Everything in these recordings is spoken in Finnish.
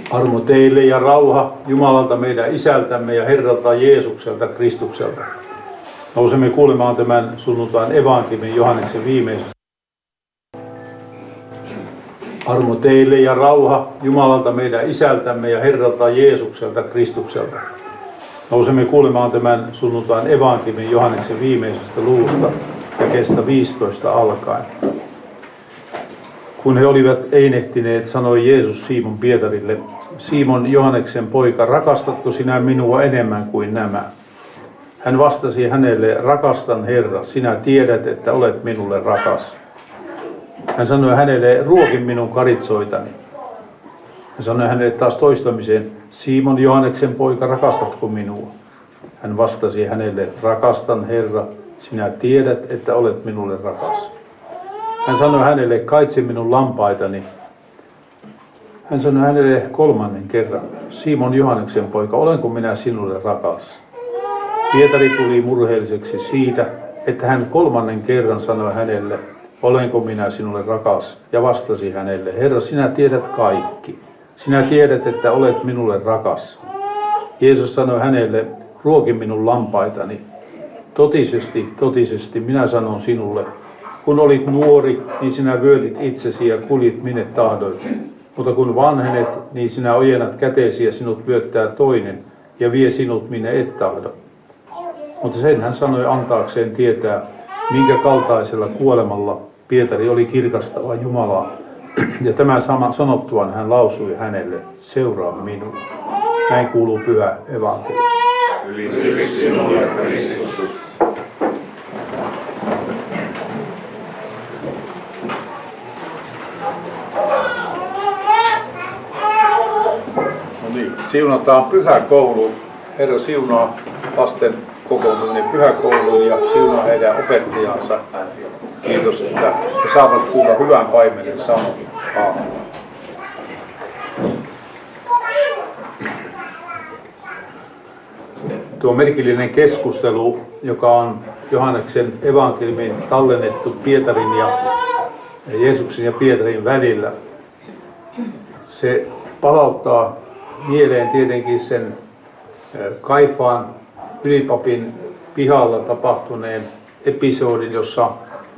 Armo teille ja rauha Jumalalta meidän Isältämme ja Herralta Jeesukselta Kristukselta. Nousemme kuulemaan tämän sunnuntain evankeliumin Johanneksen viimeisestä. Armo teille ja rauha Jumalalta meidän Isältämme ja Herralta Jeesukselta Kristukselta. Nousemme kuulemaan tämän sunnuntain evankeliumin Johanneksen viimeisestä luvusta jakeesta 15 alkaen. Kun he olivat einehtineet, sanoi Jeesus Simon Pietarille: Simon, Johanneksen poika, rakastatko sinä minua enemmän kuin nämä? Hän vastasi hänelle: Rakastan, Herra, sinä tiedät, että olet minulle rakas. Hän sanoi hänelle: Ruoki minun karitsoitani. Hän sanoi hänelle taas toistamiseen: Simon, Johanneksen poika, rakastatko minua? Hän vastasi hänelle: Rakastan, Herra, sinä tiedät, että olet minulle rakas. Hän sanoi hänelle: Kaitse minun lampaitani. Hän sanoi hänelle kolmannen kerran: Simon, Johanneksen poika, olenko minä sinulle rakas? Pietari tuli murheelliseksi siitä, että hän kolmannen kerran sanoi hänelle: Olenko minä sinulle rakas? Ja vastasi hänelle: Herra, sinä tiedät kaikki. Sinä tiedät, että olet minulle rakas. Jeesus sanoi hänelle: Ruoki minun lampaitani. Totisesti, totisesti, minä sanon sinulle, kun olit nuori, niin sinä vyötit itsesi ja kuljit minne tahdoit. Mutta kun vanhenet, niin sinä ojennat kätesi ja sinut vyöttää toinen ja vie sinut minne et tahdo. Mutta sen hän sanoi antaakseen tietää, minkä kaltaisella kuolemalla Pietari oli kirkastava Jumalaa. Ja tämän sanottuaan hän lausui hänelle: Seuraa minua. Näin kuuluu pyhä evankeliumi. Ylistys sinulle, Kristus. No niin, siunataan pyhäkoulu. Herra siunaa lasten kokoontuminen pyhäkouluun ja siunaa heidän opettajansa. Kiitos, että he saavat kuulla hyvän paimenen sanon. Aamen. Tuo merkillinen keskustelu, joka on Johanneksen evankeliumiin tallennettu Pietarin ja Jeesuksen ja Pietarin välillä, se palauttaa mieleen tietenkin sen Kaifaan ylipapin pihalla tapahtuneen episodin, josta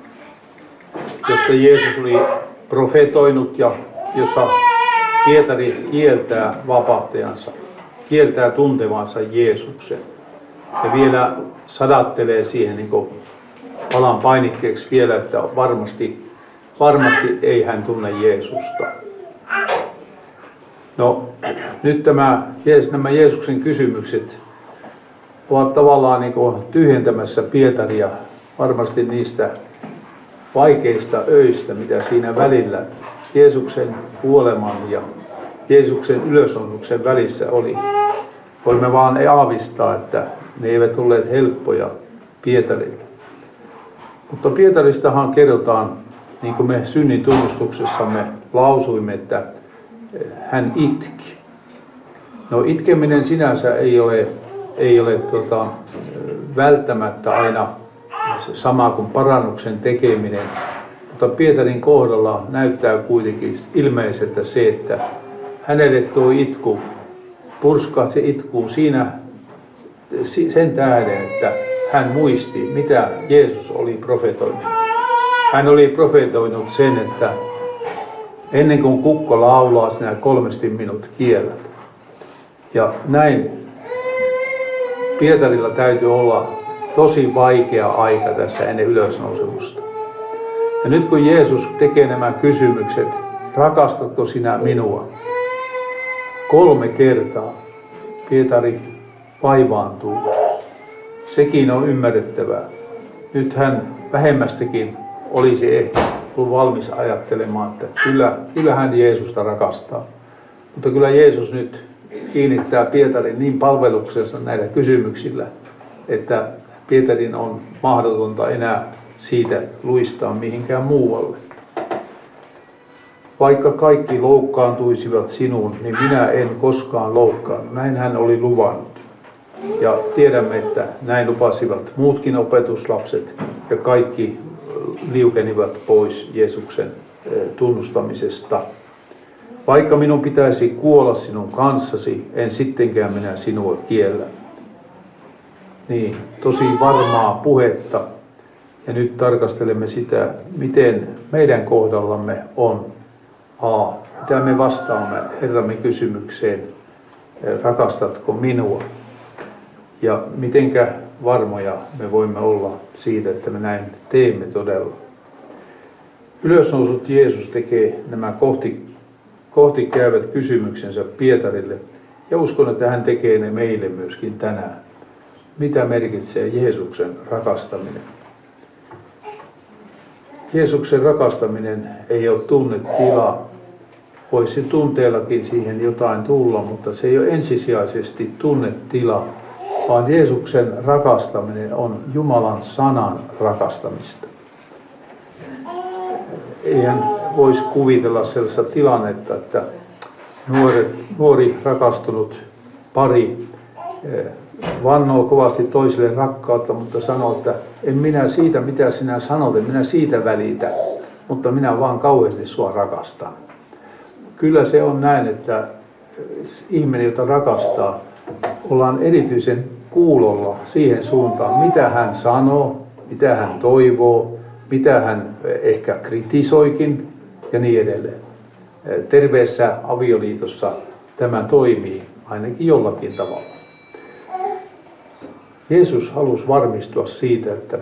Jeesus oli profetoinut ja jossa Pietari kieltää vapahtajansa, kieltää tuntevansa Jeesuksen ja vielä sadattelee siihen niin kuin palan painikkeeksi vielä, että varmasti ei hän tunne Jeesusta. No, nyt nämä Jeesuksen kysymykset ovat tavallaan niin kuin tyhjentämässä Pietaria varmasti niistä vaikeista öistä, mitä siinä välillä Jeesuksen kuoleman ja Jeesuksen ylösnousemuksen välissä oli. Voimme vaan aavistaa, että ne eivät olleet helppoja Pietarille. Mutta Pietaristahan kerrotaan, niin kuin me synnin tunnustuksessamme lausuimme, että hän itki. No, itkeminen sinänsä ei ole välttämättä aina sama kuin parannuksen tekeminen, mutta Pietarin kohdalla näyttää kuitenkin ilmeiseltä se, että hänelle tuo itku purskahti itkuun siinä sen tähden, että hän muisti, mitä Jeesus oli profetoinut. Hän oli profetoinut sen, että ennen kuin kukko laulaa, sinä 3 minut kiellät. Ja näin Pietarilla täytyy olla tosi vaikea aika tässä ennen ylösnousemusta. Ja nyt kun Jeesus tekee nämä kysymykset, rakastatko sinä minua? 3 kertaa Pietari vaivaantuu. Sekin on ymmärrettävää. Nyt hän vähemmästäkin olisi ehkä ollut valmis ajattelemaan, että kyllä hän Jeesusta rakastaa. Mutta kyllä Jeesus nyt kiinnittää Pietarin niin palveluksensa näillä kysymyksillä, että Pietarin on mahdotonta enää siitä luistaa mihinkään muualle. Vaikka kaikki loukkaantuisivat sinuun, niin minä en koskaan loukkaannut. Näin hän oli luvannut. Ja tiedämme, että näin lupasivat muutkin opetuslapset ja kaikki liukenivat pois Jeesuksen tunnustamisesta. Vaikka minun pitäisi kuolla sinun kanssasi, en sittenkään minä sinua kiellä. Niin, tosi varmaa puhetta. Ja nyt tarkastelemme sitä, miten meidän kohdallamme on. Mitä me vastaamme Herramme kysymykseen, rakastatko minua? Ja mitenkä varmoja me voimme olla siitä, että me näin teemme todella. Ylösnousut Jeesus tekee nämä kohti käyvät kysymyksensä Pietarille. Ja uskon, että hän tekee ne meille myöskin tänään. Mitä merkitsee Jeesuksen rakastaminen? Jeesuksen rakastaminen ei ole tunnetila. Voisi tunteellakin siihen jotain tulla, mutta se ei ole ensisijaisesti tunnetila, vaan Jeesuksen rakastaminen on Jumalan sanan rakastamista. Eihän voisi kuvitella sellaista tilannetta, että nuori rakastunut pari vannoo kovasti toiselle rakkautta, mutta sanoo, että en minä siitä, mitä sinä sanot, en minä siitä välitä, mutta minä vaan kauheasti sua rakastan. Kyllä se on näin, että ihminen, jota rakastaa, ollaan erityisen kuulolla siihen suuntaan, mitä hän sanoo, mitä hän toivoo, mitä hän ehkä kritisoikin ja niin edelleen. Terveessä avioliitossa tämä toimii ainakin jollakin tavalla. Jeesus halusi varmistua siitä, että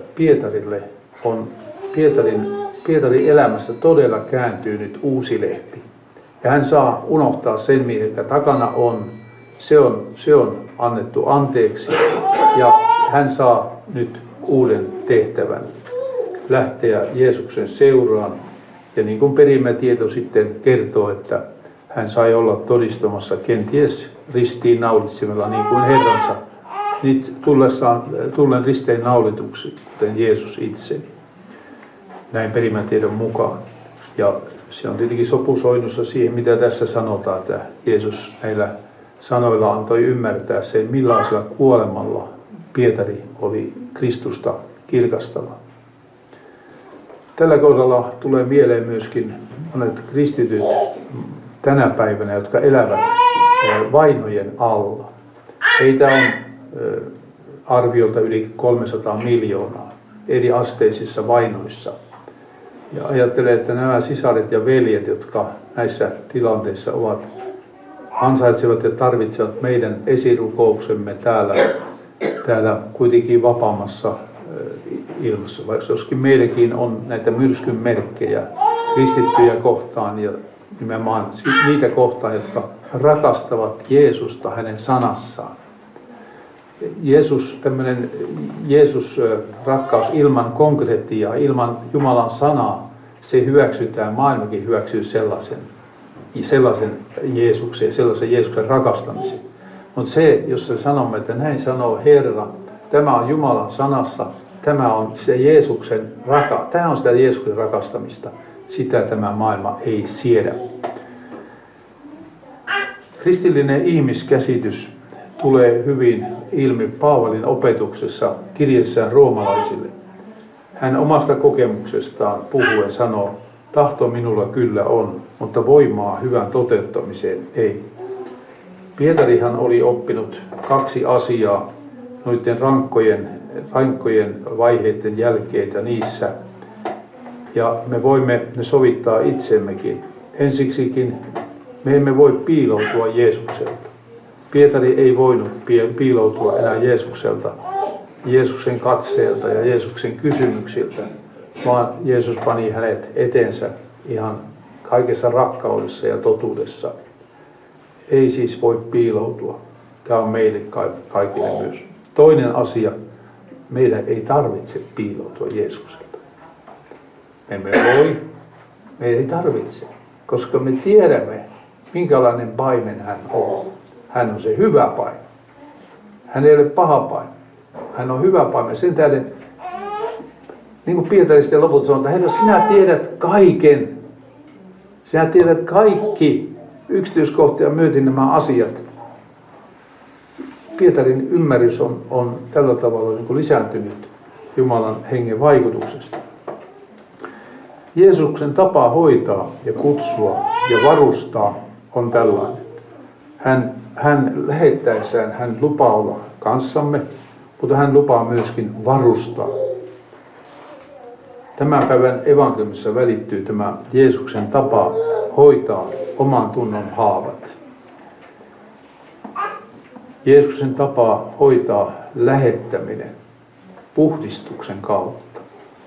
Pietarin elämässä todella kääntyy nyt uusi lehti. Ja hän saa unohtaa sen, mikä takana on. Se on annettu anteeksi ja hän saa nyt uuden tehtävän lähteä Jeesuksen seuraan. Ja niin kuin perimmätieto sitten kertoo, että hän sai olla todistamassa kenties ristiin naulitsimella niin kuin Herransa tullen risteen naulituksi, kuten Jeesus itseni. Näin perimmätiedon mukaan. Ja se on tietenkin sopusoinnussa siihen, mitä tässä sanotaan, että Jeesus näillä sanoilla antoi ymmärtää sen, millaisella kuolemalla Pietari oli Kristusta kirkastava. Tällä kohdalla tulee mieleen myöskin monet kristityt tänä päivänä, jotka elävät vainojen alla. Heitä on arviolta yli 300 miljoonaa eri asteisissa vainoissa. Ja ajattelen, että nämä sisaret ja veljet, jotka näissä tilanteissa ovat, ansaitsevat ja tarvitsevat meidän esirukouksemme täällä kuitenkin vapaammassa ilmassa. Vaikka joskin meilläkin on näitä myrskyn merkkejä kristittyjä kohtaan ja nimenomaan niitä kohtaan, jotka rakastavat Jeesusta hänen sanassaan. Jeesus rakkaus ilman konkretiaa, ilman Jumalan sanaa, se hyväksytään, maailmakin hyväksyy sellaisen Jeesuksen, sellaisen Jeesuksen rakastamisen. Mutta se, jos se sanomme, että näin sanoo Herra, tämä on Jumalan sanassa, tämä on sitä Jeesuksen rakastamista, sitä tämä maailma ei siedä. Kristillinen ihmiskäsitys tulee hyvin ilmi Paavalin opetuksessa kirjeessään roomalaisille. Hän omasta kokemuksestaan puhuen sanoo, tahto minulla kyllä on, mutta voimaa hyvän toteuttamiseen ei. Pietarihan oli oppinut 2 asiaa noiden rankkojen vaiheiden jälkeitä niissä. Ja me voimme ne sovittaa itsemmekin. Ensiksikin me emme voi piiloutua Jeesukselta. Pietari ei voinut piiloutua enää Jeesukselta, Jeesuksen katseelta ja Jeesuksen kysymyksiltä, vaan Jeesus pani hänet eteensä ihan kaikessa rakkaudessa ja totuudessa. Ei siis voi piiloutua. Tämä on meille kaikille myös. Toinen asia, meidän ei tarvitse piiloutua Jeesukselta. Meidän ei tarvitse, koska me tiedämme, minkälainen paimen hän on. Hän on se hyvä paimen. Hän ei ole paha paimen. Hän on hyvä paimen. Sen tähden, niin kuin Pietari sitten lopulta sanoo, että Herra, sinä tiedät kaiken. Sinä tiedät kaikki yksityiskohtia myöten nämä asiat. Pietarin ymmärrys on tällä tavalla niin kuin lisääntynyt Jumalan hengen vaikutuksesta. Jeesuksen tapa hoitaa ja kutsua ja varustaa on tällainen. Hän lähettäessään, hän lupaa olla kanssamme, mutta hän lupaa myöskin varustaa. Tämän päivän evankeliumissa välittyy tämä Jeesuksen tapa hoitaa oman tunnon haavat. Jeesuksen tapa hoitaa lähettäminen puhdistuksen kautta.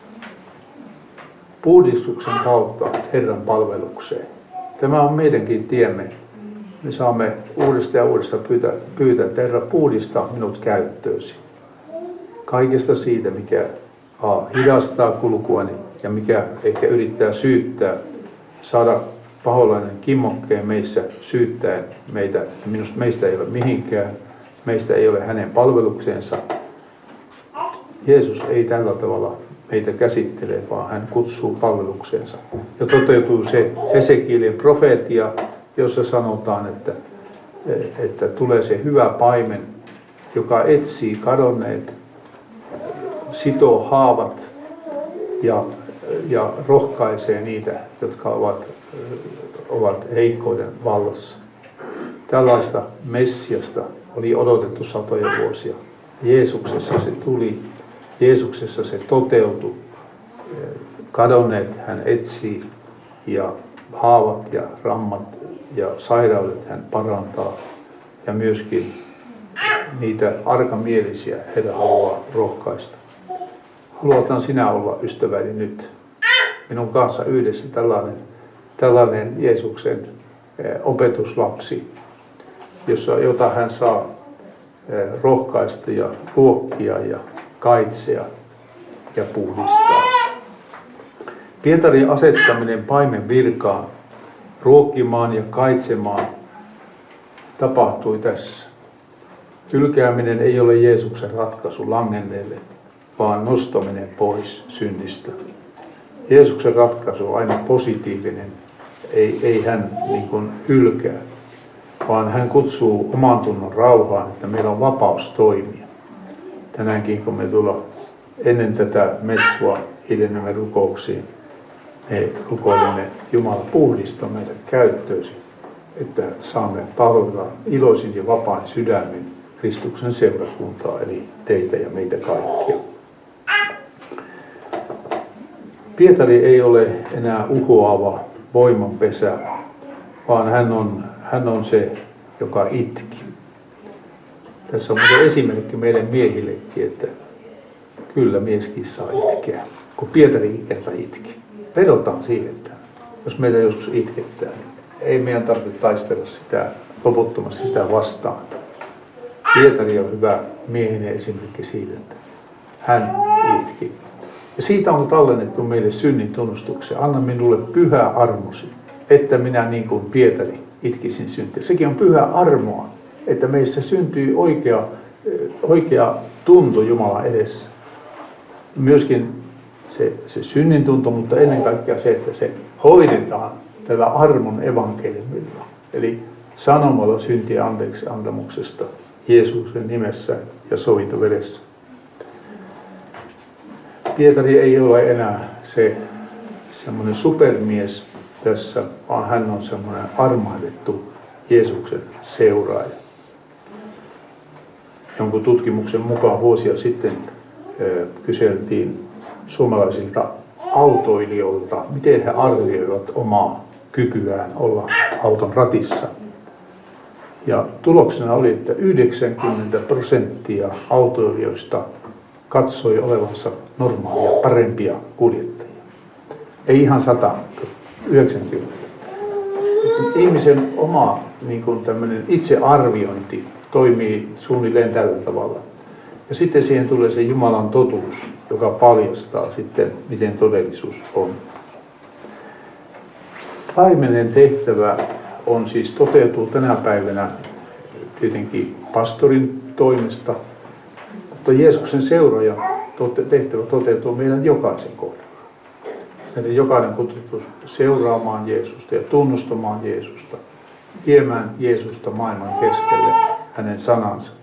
Puhdistuksen kautta Herran palvelukseen. Tämä on meidänkin tiemme. Me saamme uudesta ja uudesta pyytää, että Herra, puhdista minut käyttöösi. Kaikesta siitä, mikä hidastaa kulkuani ja mikä ehkä yrittää syyttää, saada paholainen kimmokkeen meissä syyttäen meitä, että meistä ei ole mihinkään, meistä ei ole hänen palvelukseensa. Jeesus ei tällä tavalla meitä käsittele, vaan hän kutsuu palvelukseensa. Ja toteutuu se Hesekielin profeetia, jossa sanotaan, että tulee se hyvä paimen, joka etsii kadonneet, sitoo haavat ja rohkaisee niitä, jotka ovat heikkouden vallassa. Tällaista Messiasta oli odotettu satoja vuosia. Jeesuksessa se tuli, Jeesuksessa se toteutui. Kadonneet hän etsii ja haavat ja rammat ja sairaudet hän parantaa. Ja myöskin niitä arkamielisiä Herra haluaa rohkaista. Haluatan sinä olla ystäväni nyt minun kanssa yhdessä tällainen Jeesuksen opetuslapsi, jota hän saa rohkaista ja ruokkia ja kaitsea ja puhdistaa. Pietarin asettaminen paimen virkaan, ruokkimaan ja kaitsemaan tapahtui tässä. Hylkääminen ei ole Jeesuksen ratkaisu langenneelle, vaan nostaminen pois synnistä. Jeesuksen ratkaisu on aina positiivinen. Ei hän niin kuin hylkää, vaan hän kutsuu oman tunnon rauhaan, että meillä on vapaus toimia. Tänäänkin kun me tulla ennen tätä messua hiljennymme rukouksiin, me rukoilemme, että Jumala puhdista meidät käyttöösi, että saamme palvella iloisin ja vapain sydämin Kristuksen seurakuntaa, eli teitä ja meitä kaikkia. Pietari ei ole enää uhoava voimanpesä, vaan hän on se, joka itki. Tässä on muuten esimerkki meille miehillekin, että kyllä mieskin saa itkeä, kun Pietarikin kerta itki. Vedotaan siihen, että jos meitä joskus itkettää, niin ei meidän tarvitse taistella sitä loputtomasti sitä vastaan. Pietari on hyvä miehinen esimerkki siitä, että hän itki. Ja siitä on tallennettu meille synnin tunnustuksia. Anna minulle pyhä armosi, että minä niin kuin Pietari itkisin syntiä. Sekin on pyhä armoa, että meissä syntyy oikea tunto Jumalan edessä. Myöskin se synnin tunto, mutta ennen kaikkea se, että se hoidetaan tällä armon evankeliumilla. Eli sanomalla syntien anteeksi antamuksesta Jeesuksen nimessä ja sovintovedessä. Pietari ei ole enää se semmoinen supermies tässä, vaan hän on semmoinen armahdettu Jeesuksen seuraaja. Jonkun tutkimuksen mukaan vuosia sitten kyseltiin suomalaisilta autoilijoilta, miten he arvioivat omaa kykyään olla auton ratissa. Ja tuloksena oli, että 90% autoilijoista katsoi olevansa normaalia, parempia kuljettajia. Ei ihan 100, 90. Että ihmisen oma niin kuin tämmöinen itsearviointi toimii suunnilleen tällä tavalla. Ja sitten siihen tulee se Jumalan totuus, joka paljastaa sitten, miten todellisuus on. Paimenen tehtävä on siis toteutuu tänä päivänä tietenkin pastorin toimesta, mutta Jeesuksen seuraajan tehtävä toteutuu meidän jokaisen kohdalla. Meidän jokainen kutsuttu seuraamaan Jeesusta ja tunnustamaan Jeesusta, viemään Jeesusta maailman keskelle hänen sanansa.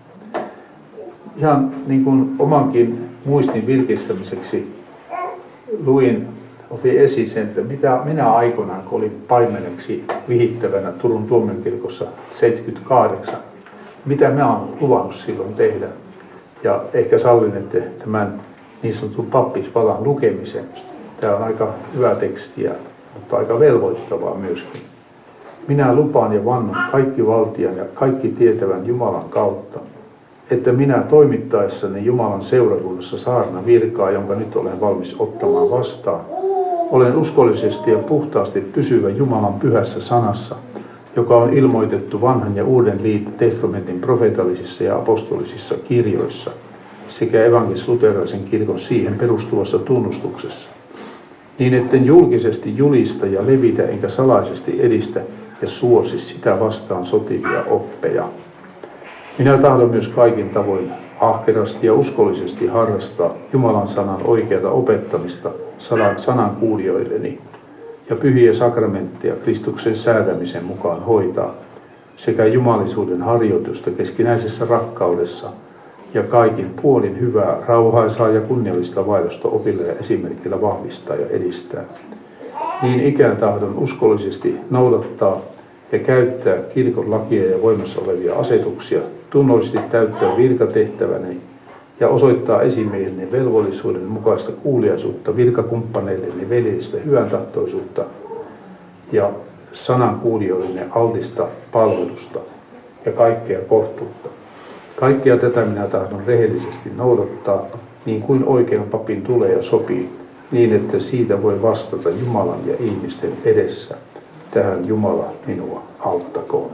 Ihan niin kuin omankin muistin virkistämiseksi luin otin esiin sen, että mitä minä aikoinaan, kun olin paimeneksi vihittävänä Turun tuomiokirkossa 78, mitä minä olen luvannut silloin tehdä. Ja ehkä sallinette tämän niin sanotun pappisvalan lukemisen. Tämä on aika hyvä tekstiä, mutta aika velvoittavaa myöskin. Minä lupaan ja vannon kaikki valtian ja kaikki tietävän Jumalan kautta, että minä toimittaessani Jumalan seurakunnassa saarna virkaa, jonka nyt olen valmis ottamaan vastaan, olen uskollisesti ja puhtaasti pysyvä Jumalan pyhässä sanassa, joka on ilmoitettu vanhan ja uuden testamentin profeetallisissa ja apostolisissa kirjoissa sekä evankelis-luterilaisen kirkon siihen perustuvassa tunnustuksessa, niin etten julkisesti julista ja levitä enkä salaisesti edistä ja suosi sitä vastaan sotivia oppeja. Minä tahdon myös kaikin tavoin ahkerasti ja uskollisesti harrastaa Jumalan sanan oikeata opettamista sanan kuulijoilleni ja pyhiä sakramentteja Kristuksen säätämisen mukaan hoitaa sekä jumalisuuden harjoitusta keskinäisessä rakkaudessa ja kaikin puolin hyvää, rauhaisaa ja kunniallista vaellusta opilla ja esimerkillä vahvistaa ja edistää. Niin ikään tahdon uskollisesti noudattaa ja käyttää kirkon lakia ja voimassa olevia asetuksia, tunnollisesti täyttää virkatehtäväni ja osoittaa esimiehenne velvollisuuden mukaista kuuliaisuutta virkakumppaneilleni veljellistä hyväntahtoisuutta ja sanan kuulijoillenne altista palvelusta ja kaikkea kohtuutta. Kaikkea tätä minä tahdon rehellisesti noudattaa, niin kuin oikean papin tulee ja sopii, niin että siitä voi vastata Jumalan ja ihmisten edessä. Tähän Jumala minua auttakoon.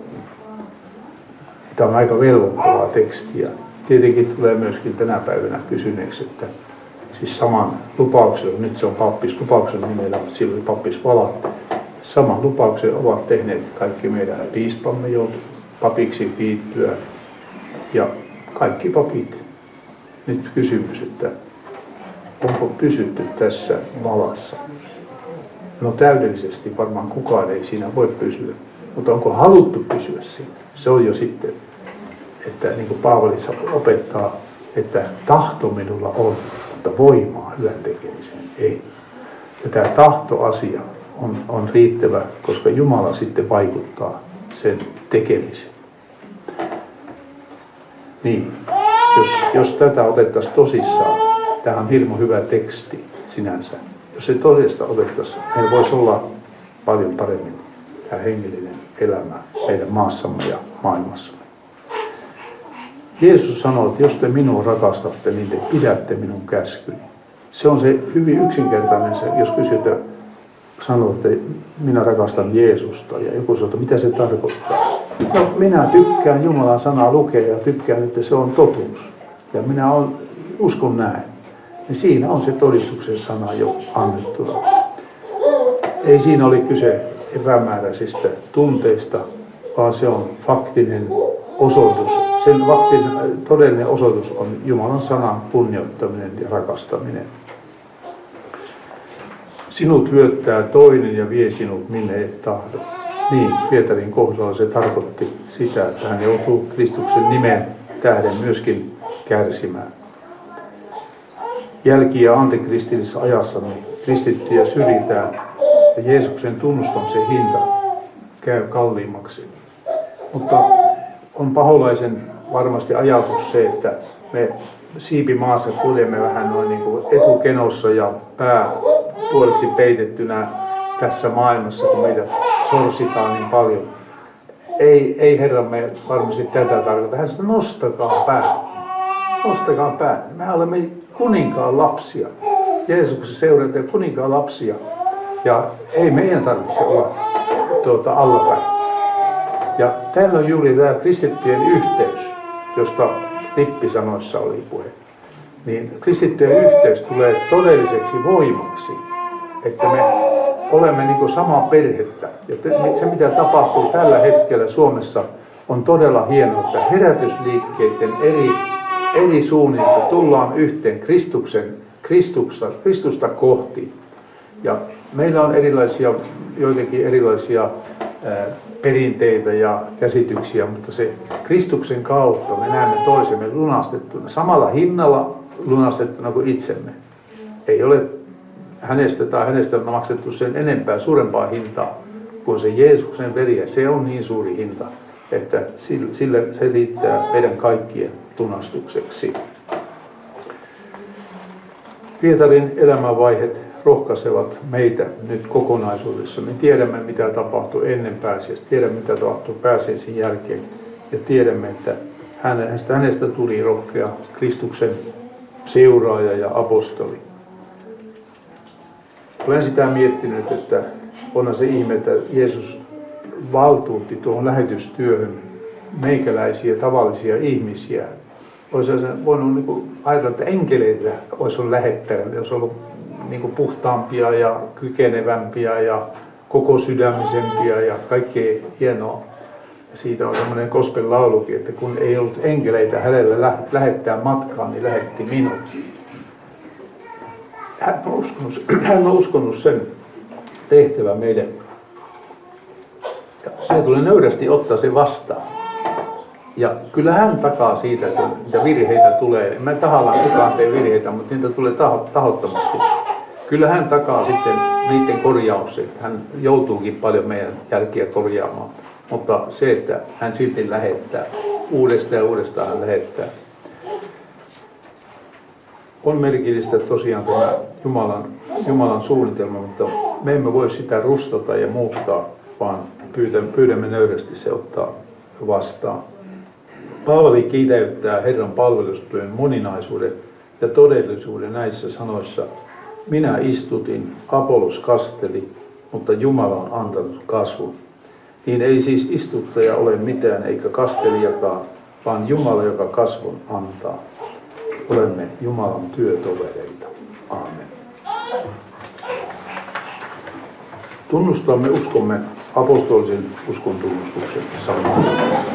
Tämä on aika velvoittavaa tekstiä. Tietenkin tulee myöskin tänä päivänä kysyneeksi, että siis saman lupauksen, nyt se on pappislupauksen nimellä, mutta silloin pappisvala, saman lupauksen ovat tehneet kaikki meidän piispamme jo papiksi liittyä ja kaikki papit. Nyt kysymys, että onko pysytty tässä valassa? No täydellisesti varmaan kukaan ei siinä voi pysyä, mutta onko haluttu pysyä siinä? Se on jo sitten, että niin kuin Paavali opettaa, että tahto minulla on, mutta voimaa hyvän tekemiseen ei. Ja tämä tahtoasia on riittävä, koska Jumala sitten vaikuttaa sen tekemiseen. Niin, jos tätä otettaisiin tosissaan, tämä on hirmu hyvä teksti sinänsä. Jos se todesta otettaisiin, meillä voisi olla paljon paremmin tämä hengellinen elämä meidän maassamme ja maailmassamme. Jeesus sanoo, että jos te minua rakastatte, niin te pidätte minun käskyni. Se on se hyvin yksinkertainen, jos kysytään, sanoo, että minä rakastan Jeesusta ja joku sanoo, että mitä se tarkoittaa. No minä tykkään Jumalan sanaa lukea ja tykkään, että se on totuus. Ja minä uskon näin. Ja siinä on se todistuksen sana jo annettuna. Ei siinä ole kyse epämääräisistä tunteista, vaan se on faktinen osoitus. Sen todellinen osoitus on Jumalan sanan kunnioittaminen ja rakastaminen. Sinut hyöttää toinen ja vie sinut minne et tahdo. Niin, Pietarin kohdalla se tarkoitti sitä, että hän joutuu Kristuksen nimen tähden myöskin kärsimään. Jälki- ja antikristillisessä ajassa niin kristittyjä syrjitään ja Jeesuksen tunnustamisen hinta käy kalliimmaksi. Mutta on paholaisen varmasti ajatus se, että me siipimaassa kuljemme vähän noin niin kuin etukenossa ja pää puoliksi peitettynä tässä maailmassa, kun meitä sorsitaan niin paljon. Ei Herramme varmasti tätä tarkoita. Hän sanoo, nostakaa pää. Nostakaa pää. Me olemme kuninkaan lapsia. Jeesuksen seuranta ja kuninkaan lapsia. Ja ei meidän tarvitse olla allapäin. Ja täällä on juuri tämä kristittyjen yhteys, josta Lippisanoissa oli puhe. Niin kristittyjen yhteys tulee todelliseksi voimaksi, että me olemme niin kuin samaa perhettä. Ja se mitä tapahtuu tällä hetkellä Suomessa on todella hienoa, että herätysliikkeiden eri suunnilta tullaan yhteen Kristusta kohti. Ja meillä on joitakin erilaisia perinteitä ja käsityksiä, mutta se Kristuksen kautta me näemme toisemme lunastettuna, samalla hinnalla lunastettuna kuin itsemme. Ei ole hänestä on maksettu sen enempää, suurempaa hintaa kuin se Jeesuksen veri. Ja se on niin suuri hinta, että sille se riittää meidän kaikkien lunastukseksi. Pietarin elämänvaiheet rohkaisevat meitä nyt kokonaisuudessa. Me tiedämme, mitä tapahtui ennen pääsiäistä, tiedämme, mitä tapahtui pääsiäisen jälkeen ja tiedämme, että hänestä tuli rohkea Kristuksen seuraaja ja apostoli. Olen sitä miettinyt, että onhan se ihme, että Jeesus valtuutti tuohon lähetystyöhön meikäläisiä tavallisia ihmisiä. Olisi voinut ajatella, että enkeleitä olisi ollut lähettäjä, olisi ollut puhtaampia ja kykenevämpiä ja koko sydämisempiä ja kaikkea hienoa. Ja siitä on semmoinen gospel laulukin, että kun ei ollut enkeleitä hänelle lähettää matkaan, niin lähetti minut. Hän on uskonut sen tehtävän meille. Ja meidän tulee nöyrästi ottaa se vastaan. Ja kyllä hän takaa siitä, että niitä virheitä tulee. En mä tahallaan kukaan tee virheitä, mutta niitä tulee tahottomasti. Kyllä hän takaa sitten niiden korjaukset. Hän joutuukin paljon meidän jälkiä korjaamaan. Mutta se, että hän silti lähettää, uudestaan ja uudestaan hän lähettää. On merkillistä tosiaan tämä Jumalan suunnitelma, mutta me emme voi sitä rustata ja muuttaa, vaan pyydämme nöyrästi se ottaa vastaan. Paavali kiteyttää Herran palvelustyön moninaisuuden ja todellisuuden näissä sanoissa. Minä istutin, Apollos kasteli, mutta Jumala on antanut kasvun. Niin ei siis istuttaja ole mitään eikä kastelijakaan, vaan Jumala, joka kasvun antaa. Olemme Jumalan työtovereita. Aamen. Tunnustamme uskomme apostolisen uskon tunnustuksen sanalla.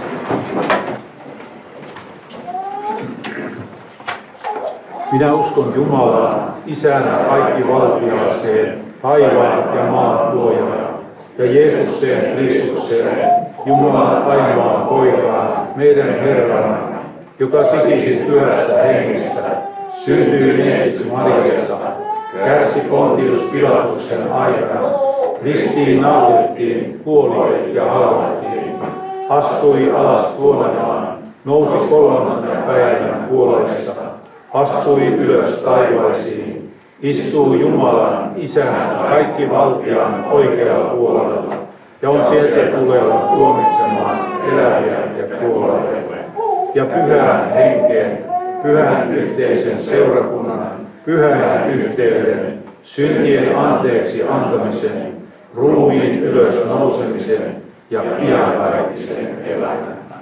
Minä uskon Jumalaan, Isänä kaikkivaltiaaseen, taivaan ja maan luojaan, ja Jeesukseen Kristukseen, Jumalan ainoaan poikaan, meidän Herrana, joka sisisi pyhästä hengestä, syntyi ensin Mariasta, kärsi Pontius Pilatuksen aikana, ristiin naulettiin, kuoli ja haudattiin, astui alas kuolemaan, nousi kolmantena päivänä kuolleista, astui ylös taivaisiin, istuu Jumalan Isän kaikkivaltiaan oikealla puolella ja on sieltä tuleva tuomitsemaan eläviä ja kuolleita. Ja pyhän henkeen, pyhän yhteisen seurakunnan, pyhän yhteyden, syntien anteeksi antamisen, ruumiin ylös nousemisen ja iankaikkisen elämän.